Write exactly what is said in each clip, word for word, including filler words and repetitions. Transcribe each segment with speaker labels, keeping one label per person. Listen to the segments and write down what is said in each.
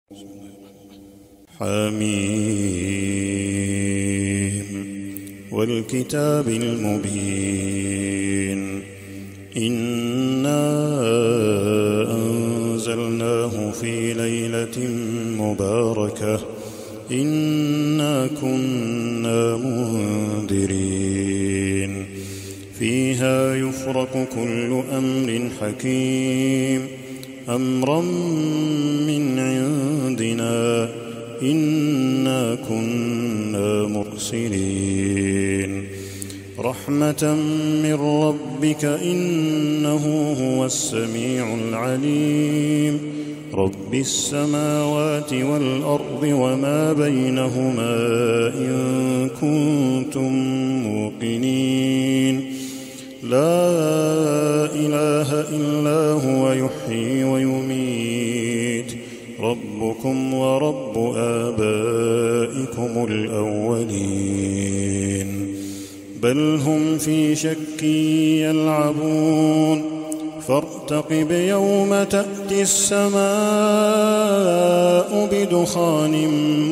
Speaker 1: حميم والكتاب المبين إنا أنزلناه في ليلة مباركة إنا كنا منذرين فيها يفرق كل أمر حكيم أمرا من عندنا إنا كنا مرسلين رحمة من ربك إنه هو السميع العليم رب السماوات والأرض وما بينهما إن كنتم موقنين لا إله إلا هو يحيي ويميت ربكم ورب آبائكم الأولين بل هم في شك يلعبون فارتقب يوم تأتي السماء بدخان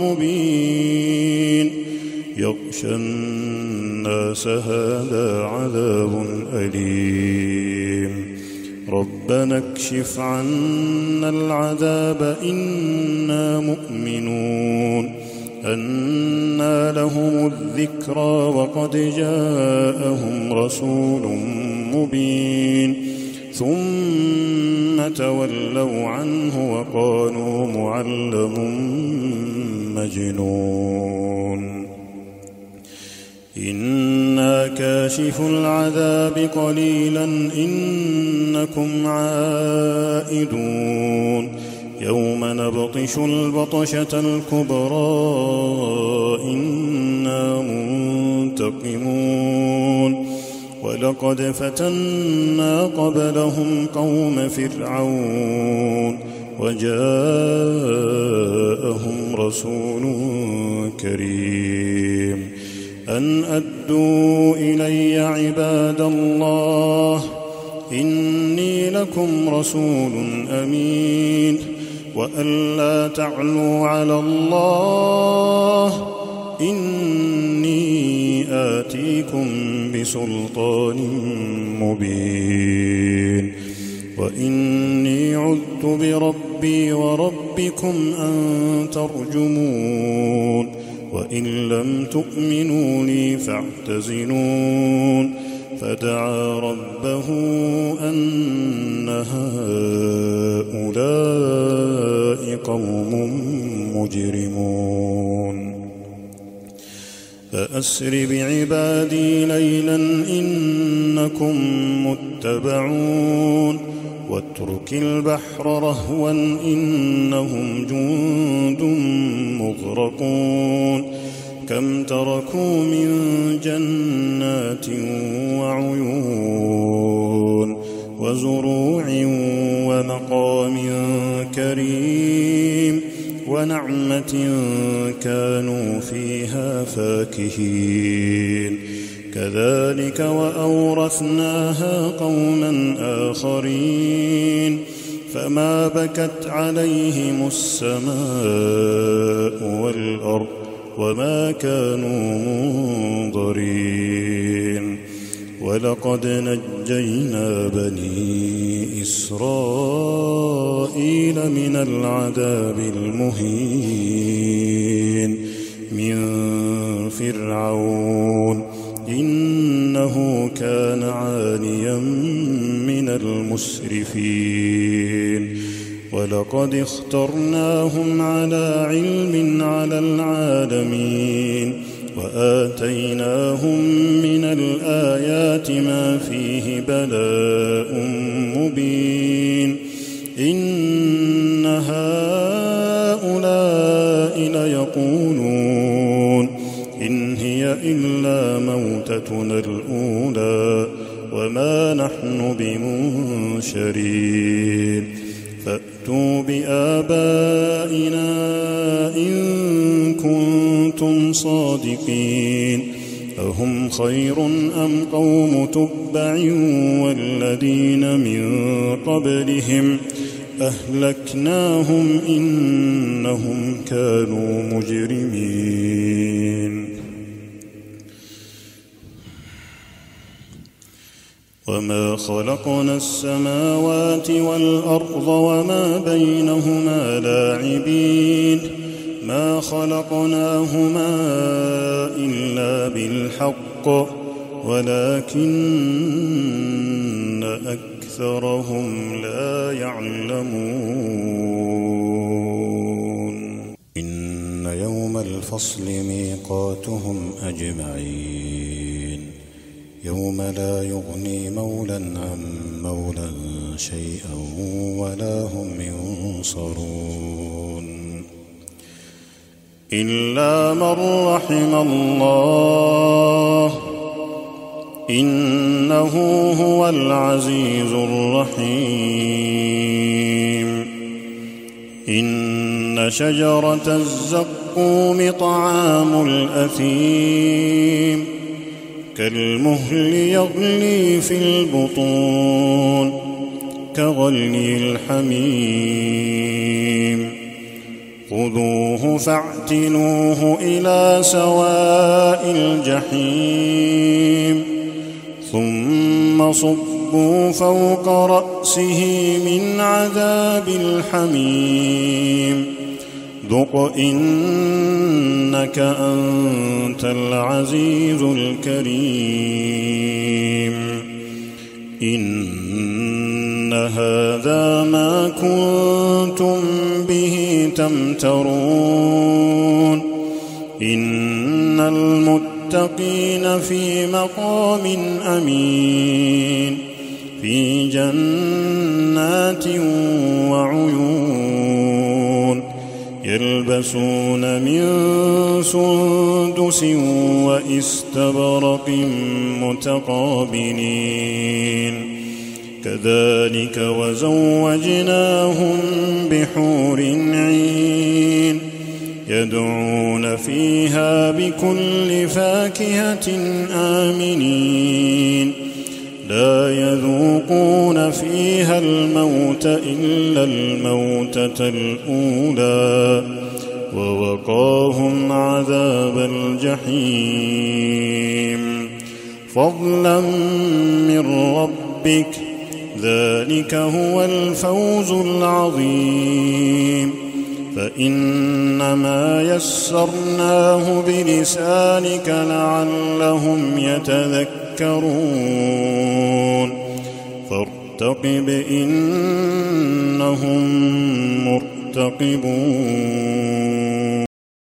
Speaker 1: مبين يغشى الناس هذا عذاب أليم ربنا اكشف عنا العذاب إنا مؤمنون أنى لهم الذكرى وقد جاءهم رسول مبين ثم تولوا عنه وقالوا معلم مجنون إنا كاشف العذاب قليلا إنكم عائدون يوم نبطش البطشة الكبرى إنا منتقمون ولقد فتنا قبلهم قوم فرعون وجاءهم رسول كريم أن أدوا إلي عباد الله إني لكم رسول أمين وأن لا تعلوا على الله إني آتيكم بسلطان مبين وإني عذت بربي وربكم أن ترجمون وإن لم تؤمنوا لي فاعتزلون فدعا ربه أن هؤلاء قوم مجرمون فأسر بعبادي ليلا إنكم متبعون واترك البحر رهوا إنهم جند مغرقون كم تركوا من جنات وعيون وزروع ومقام كريم ونعمة كانوا فيها فاكهين كذلك وأورثناها قوما آخرين فما بكت عليهم السماء والأرض وما كانوا منظرين ولقد نجينا بني إسرائيل من العذاب المهين من فرعون إنه كان عاليا من المسرفين ولقد اخترناهم على علم على العالمين وآتيناهم من الآيات ما فيه بلاء مبين إن هؤلاء ليقولون إن هي إلا موتتنا الأولى وما نحن بمنشرين فأتوا بآبائنا إن كنتم صادقين أهم خير أم قوم تبع والذين من قبلهم أهلكناهم إنهم كانوا مجرمين. وما خلقنا السماوات والأرض وما بينهما لاعبين ما خلقناهما إلا بالحق ولكن أكثرهم لا يعلمون. إن يوم الفصل ميقاتهم أجمعين يوم لا يغني مولى عن مولى شيئا ولا هم ينصرون إلا من رحم الله إنه هو العزيز الرحيم. إن شجرة الزقوم طعام الأثيم كالمهل يغلي في البطون كغلي الحميم خذوه فاعتلوه إلى سواء الجحيم ثم صبوا فوق رأسه من عذاب الحميم ذق إنك أنت العزيز الكريم. إن هذا ما كنتم به تمترون إن المتقين في مقام أمين في جنات وعيون يلبسون من سندس وإستبرق متقابلين كذلك وزوجناهم بحور عين يدعون فيها بكل فاكهة آمنين لا يذوقون فيها الموت إلا الموتة الأولى ووقاهم عذاب الجحيم فضلا من ربك ذلك هو الفوز العظيم. فإنما يسرناه بلسانك لعلهم يتذكرون فارتقب إنهم مرتقبون.